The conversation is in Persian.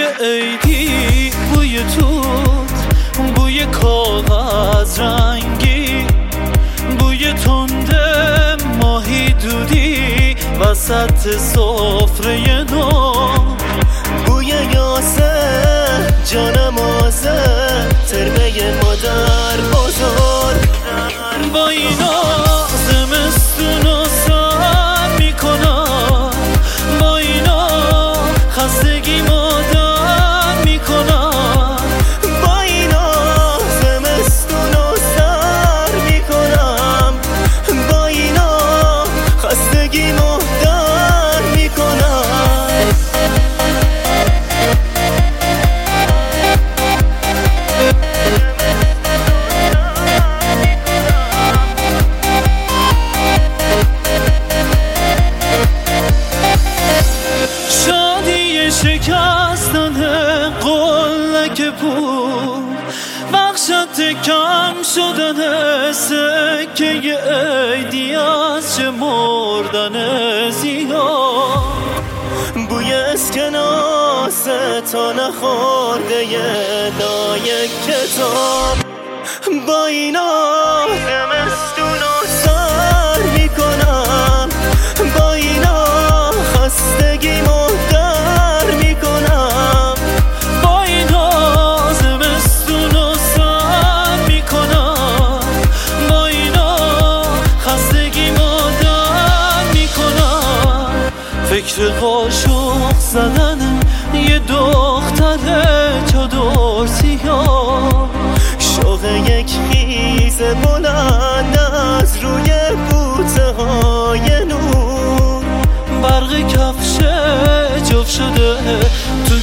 عیدی، بوی توت، بوی کاغذ رنگی، بوی تند ماهی دودی وسط سفره نو، بوی یاسه جانم آزه ترمه مادر بزرگ. با اینا زمستونو سر میکنم، با اینا خستگی مادر میکنم، با اینا زمستونو سر میکنم، با اینا خستگی مادر میکنم. شکستن قلک پول، بخشت کم شدن سکه عیدی از چه مردن زیاد. بوی اسکناس تا نخورده لای کتاب، با اینا زمستونو سر میکنم، با اینا خستگی مادر میکنم، با اینا زمستونو سر میکنم، با اینا خستگی مادر میکنم. فکر قاشق زدن یه دختر چادر سیاه، شوق یک خیز بلند از روی بوته های نور، برق کفش جف شده تو